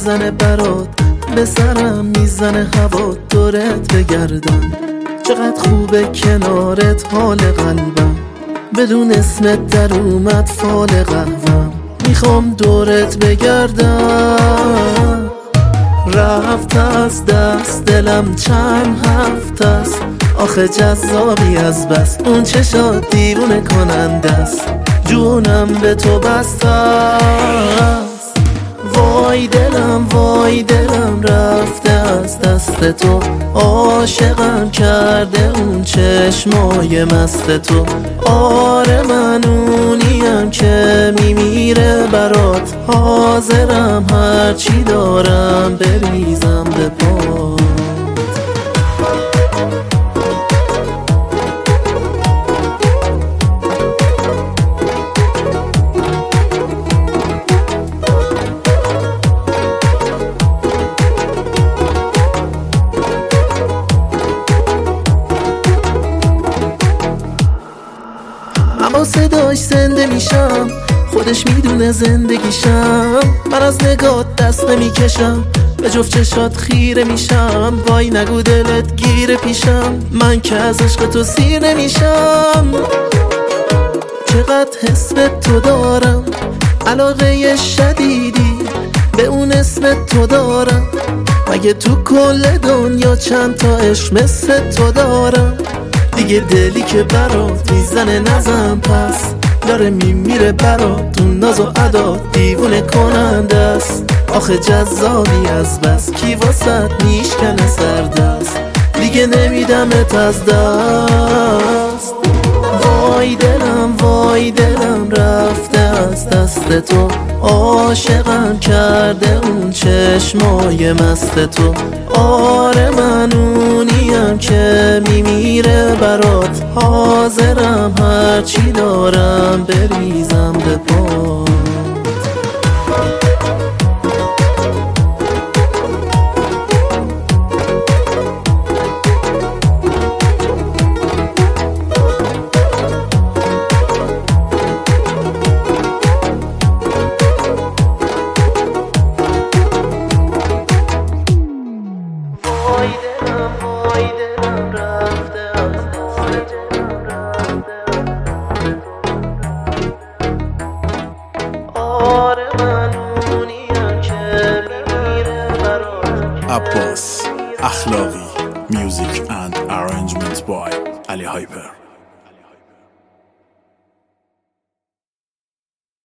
میزنه برات، به سرم میزنه هوا دورت بگردم. چقدر خوبه کنارت حال قلبم، بدون اسمت در اومد فال قهوم. میخوام دورت بگردم، رفت از دست دلم چند هفته است. آخه جذابی از بس، اون چشات دیوونه کننده است. جونم به تو بسته است. وای دلم رفته از دست تو. عاشقم کرده اون چشمای مست تو. آره من اونیم که میمیره برات، حاضرم هرچی دارم بریزم به پات. اما صداش زنده میشم، خودش میدونه زندگیشم. من از نگات دست نمیکشم، به جفت چشات خیره میشم. وای نگو دلت گیره پیشم، من که از عشق تو سیر نمیشم. چقدر حس به تو دارم، علاقه شدیدی به اون اسم تو دارم. مگه تو کل دنیا چند تا عشق مثل تو دارم؟ دیگه دلی که برات میزنه نزن پس، داره میمیره برات تو ناز و ادا دیوونه کننده است. آخه جذابی از بس، کی واسط میشکنه سردست، دیگه نمیدمت از دست. وای دلم رفته از دست تو. عاشقم کرده اون چشمای مست تو. آره من اونیم که میمیره برات، حاضرم هرچی دارم بریزم به پات. وای دلم رفته از دست تو. آره من اونیم که میمیره برات. عباس اخلاقی. Music and arrangement by Ali Hyper.